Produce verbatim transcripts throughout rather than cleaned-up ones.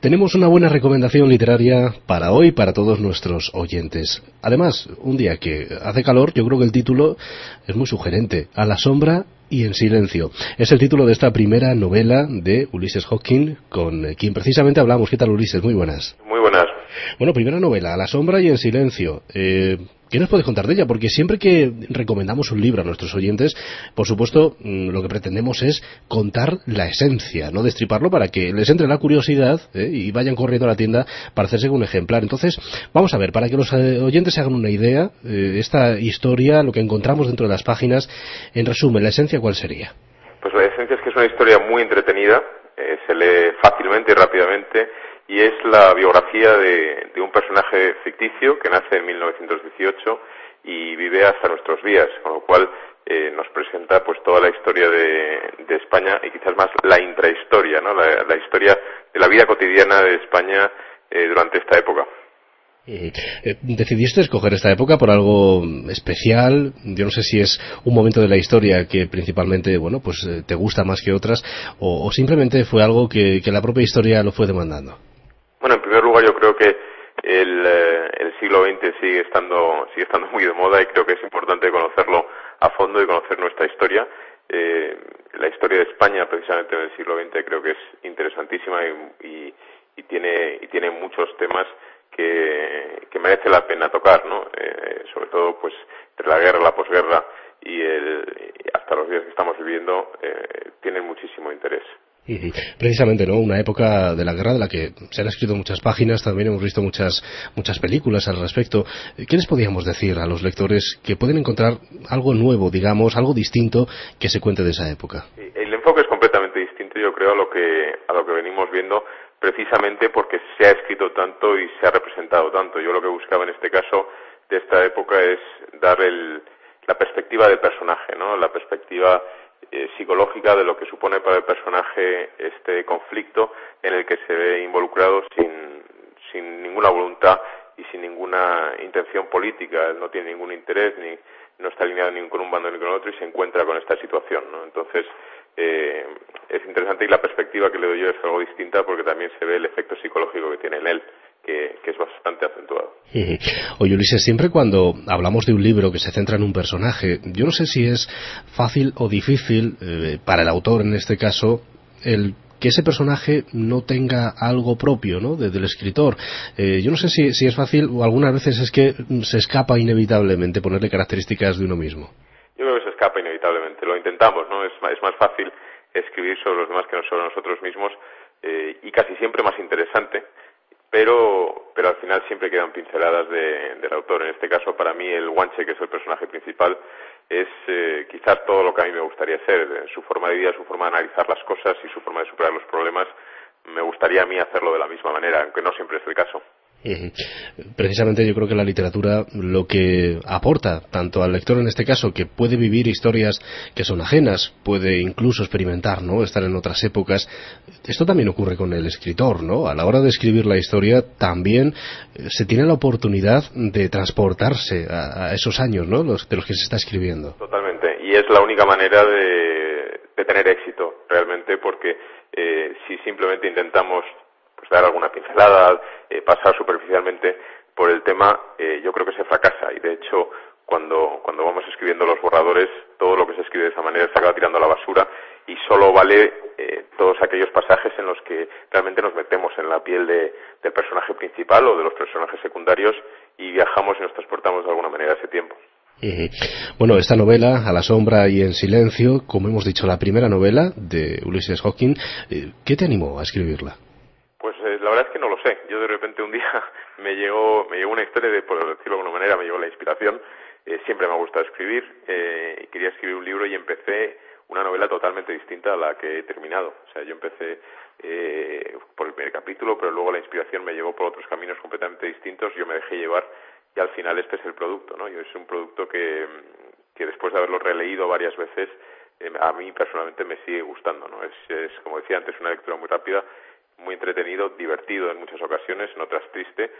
Tenemos una buena recomendación literaria para hoy, para todos nuestros oyentes. Además, un día que hace calor, yo creo que el título es muy sugerente. A la sombra y en silencio. Es el título de esta primera novela de Ulises Hawking, con quien precisamente hablamos. ¿Qué tal, Ulises? Muy buenas. Muy buenas. Bueno, primera novela, A la sombra y en silencio. Eh, ¿Qué nos puedes contar de ella? Porque siempre que recomendamos un libro a nuestros oyentes, por supuesto, lo que pretendemos es contar la esencia, no destriparlo, para que les entre la curiosidad ¿eh? y vayan corriendo a la tienda para hacerse con un ejemplar. Entonces, vamos a ver, para que los oyentes se hagan una idea, eh, esta historia, lo que encontramos dentro de las páginas, en resumen, ¿la esencia cuál sería? Pues la esencia es que es una historia muy entretenida, eh, se lee fácilmente y rápidamente, y es la biografía de, de un personaje ficticio que nace en mil novecientos dieciocho y vive hasta nuestros días, con lo cual eh, nos presenta pues toda la historia de, de España y quizás más la intrahistoria, ¿no? la, la historia de la vida cotidiana de España eh, durante esta época. Eh, ¿Decidiste escoger esta época por algo especial? Yo no sé si es un momento de la historia que principalmente, bueno, pues eh, te gusta más que otras, o, o simplemente fue algo que, que la propia historia lo fue demandando. Bueno, en primer lugar yo creo que el, eh, el siglo veinte sigue estando sigue estando muy de moda y creo que es importante conocerlo a fondo y conocer nuestra historia. Eh, la historia de España precisamente en el siglo veinte creo que es interesantísima y, y, y tiene y tiene muchos temas que, que merece la pena tocar, ¿no? Eh, sobre todo pues entre la guerra, la posguerra y, el, y hasta los días que estamos viviendo eh, tienen muchísimo interés. Precisamente, ¿no? Una época de la guerra de la que se han escrito muchas páginas, también hemos visto muchas muchas películas al respecto. ¿Qué les podríamos decir a los lectores que pueden encontrar algo nuevo, digamos, algo distinto que se cuente de esa época? El enfoque es completamente distinto, yo creo, a lo que a lo que venimos viendo, precisamente porque se ha escrito tanto y se ha representado tanto. Yo lo que buscaba en este caso de esta época es dar el, la perspectiva del personaje, ¿no? La perspectiva eh, psicológica de lo que supone para el personaje este conflicto en el que se ve involucrado sin, sin ninguna voluntad y sin ninguna intención política. Él no tiene ningún interés, ni no está alineado ni con un bando ni con otro y se encuentra con esta situación, ¿no? Entonces, eh, es interesante y la perspectiva que le doy yo es algo distinta porque también se ve el efecto psicológico que tiene en él, que, que es bastante acentuado. Oye, Ulises, siempre cuando hablamos de un libro que se centra en un personaje, yo no sé si es fácil o difícil, eh, para el autor en este caso, el que ese personaje no tenga algo propio, ¿no?, de, del escritor. Eh, yo no sé si, si es fácil o algunas veces es que se escapa inevitablemente ponerle características de uno mismo. Yo creo que se escapa inevitablemente, lo intentamos, ¿no? Es, es más fácil escribir sobre los demás que no sobre nosotros mismos eh, y casi siempre más interesante, pero pero al final siempre quedan pinceladas de, del autor. En este caso, para mí, el Guanche, que es el personaje principal, es eh, quizás todo lo que a mí me gustaría ser. Su forma de vida, su forma de analizar las cosas y su forma de superar los problemas, me gustaría a mí hacerlo de la misma manera, aunque no siempre es el caso. Precisamente yo creo que la literatura lo que aporta tanto al lector en este caso, que puede vivir historias que son ajenas, puede incluso experimentar, ¿no?, estar en otras épocas. Esto también ocurre con el escritor, ¿no? A la hora de escribir la historia también se tiene la oportunidad de transportarse a, a esos años, ¿no?, los, de los que se está escribiendo. Totalmente, y es la única manera de, de tener éxito realmente, porque eh, si simplemente intentamos pues dar alguna pincelada, eh, pasar superficialmente por el tema, eh, yo creo que se fracasa y de hecho cuando cuando vamos escribiendo los borradores, todo lo que se escribe de esa manera se acaba tirando a la basura y solo vale eh, todos aquellos pasajes en los que realmente nos metemos en la piel de, del personaje principal o de los personajes secundarios y viajamos y nos transportamos de alguna manera a ese tiempo. Bueno, esta novela, A la sombra y en silencio, como hemos dicho, la primera novela de Ulises Hawking, ¿qué te animó a escribirla? Pues eh, la verdad es que no lo sé. Yo de repente un día me llegó me llegó una historia de, por decirlo de alguna manera, me llegó la inspiración. Eh, siempre me ha gustado escribir eh, y quería escribir un libro y empecé una novela totalmente distinta a la que he terminado. O sea, yo empecé eh, por el primer capítulo, pero luego la inspiración me llevó por otros caminos completamente distintos. Yo me dejé llevar y al final este es el producto, ¿no? Y es un producto que, que después de haberlo releído varias veces, eh, a mí personalmente me sigue gustando, ¿no? Es, es, como decía antes, una lectura muy rápida, muy entretenido, divertido en muchas ocasiones, en otras triste,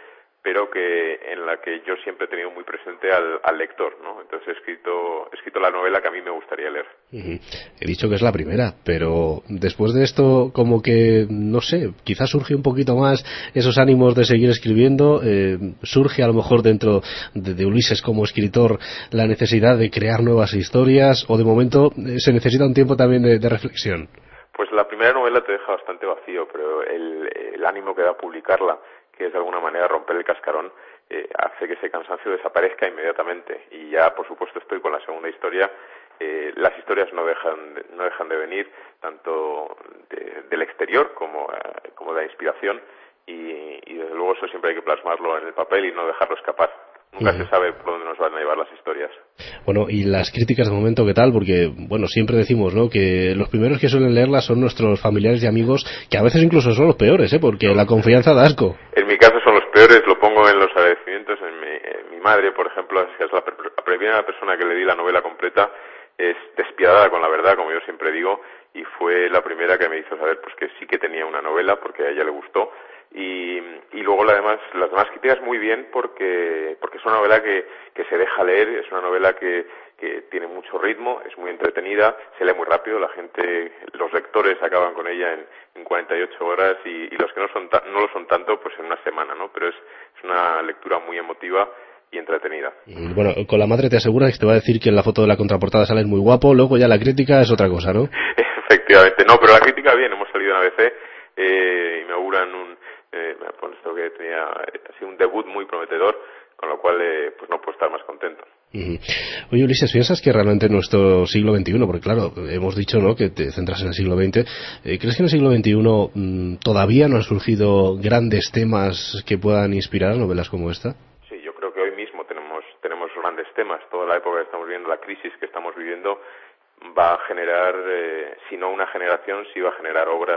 pero que en la que yo siempre he tenido muy presente al, al lector, ¿no? Entonces he escrito, he escrito la novela que a mí me gustaría leer. Uh-huh. He dicho que es la primera, pero después de esto, como que, no sé, quizás surge un poquito más esos ánimos de seguir escribiendo, eh, surge a lo mejor dentro de, de Ulises como escritor la necesidad de crear nuevas historias, o de momento eh, se necesita un tiempo también de, de reflexión. Pues la primera novela te deja bastante vacío, pero el, el ánimo que da publicarla, que es de alguna manera romper el cascarón, eh, hace que ese cansancio desaparezca inmediatamente. Y ya, por supuesto, estoy con la segunda historia. Eh, las historias no dejan de, no dejan de venir, tanto de, del exterior como, eh, como de la inspiración, y, y desde luego eso siempre hay que plasmarlo en el papel y no dejarlo escapar. Nunca uh-huh. se sabe por dónde nos van a llevar las historias. Bueno, y las críticas de momento, ¿qué tal? Porque, bueno, siempre decimos, ¿no?, que los primeros que suelen leerlas son nuestros familiares y amigos, que a veces incluso son los peores, ¿eh?, porque no, la confianza da asco. En mi caso son los peores, lo pongo en los agradecimientos. En mi, en mi madre, por ejemplo, es la, la primera persona que le di la novela completa, es despiadada con la verdad, como yo siempre digo, y fue la primera que me hizo saber pues que sí que tenía una novela, porque a ella le gustó. Y, y luego la demás, las demás críticas muy bien, porque porque es una novela que, que se deja leer, es una novela que, que tiene mucho ritmo, es muy entretenida, se lee muy rápido, la gente, los lectores acaban con ella en, en cuarenta y ocho horas y, y los que no son ta, no lo son tanto, pues en una semana, ¿no? Pero es, es una lectura muy emotiva y entretenida. Bueno, con la madre te aseguras que te va a decir que en la foto de la contraportada sales muy guapo, luego ya la crítica es otra cosa, ¿no? Efectivamente, no, pero la crítica bien, hemos salido en A B C eh, y me auguran un Eh, me ha puesto que tenía ha sido un debut muy prometedor, con lo cual eh, pues no puedo estar más contento. Uh-huh. Oye, Ulises, ¿piensas que realmente en nuestro siglo veintiuno, porque claro, hemos dicho, ¿no?, que te centras en el siglo veinte, eh, ¿crees que en el siglo veintiuno mmm, todavía no han surgido grandes temas que puedan inspirar novelas como esta? Sí, yo creo que hoy mismo tenemos tenemos grandes temas. Toda la época que estamos viviendo, la crisis que estamos viviendo, va a generar, eh, si no una generación, sí va a generar obras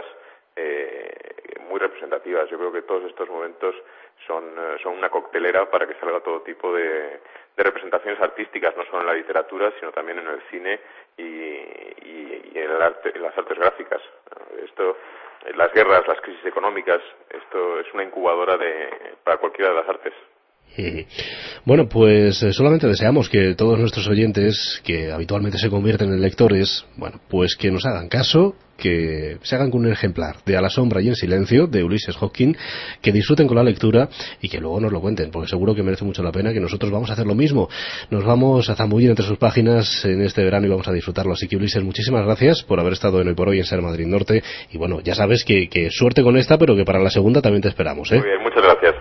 Eh, muy representativas. Yo creo que todos estos momentos son, eh, son una coctelera para que salga todo tipo de, de representaciones artísticas, no solo en la literatura, sino también en el cine y, y, y en, el arte, en las artes gráficas. Esto, las guerras, las crisis económicas, esto es una incubadora de, para cualquiera de las artes. Bueno, pues eh, solamente deseamos que todos nuestros oyentes, que habitualmente se convierten en lectores, bueno, pues que nos hagan caso, que se hagan con un ejemplar de A la sombra y en silencio, de Ulises Hawking, que disfruten con la lectura y que luego nos lo cuenten, porque seguro que merece mucho la pena, que nosotros vamos a hacer lo mismo. Nos vamos a zambullir entre sus páginas en este verano y vamos a disfrutarlo. Así que, Ulises, muchísimas gracias por haber estado en Hoy por Hoy en Ser Madrid Norte. Y bueno, ya sabes que, que suerte con esta, pero que para la segunda también te esperamos, ¿eh? Muy bien, muchas gracias.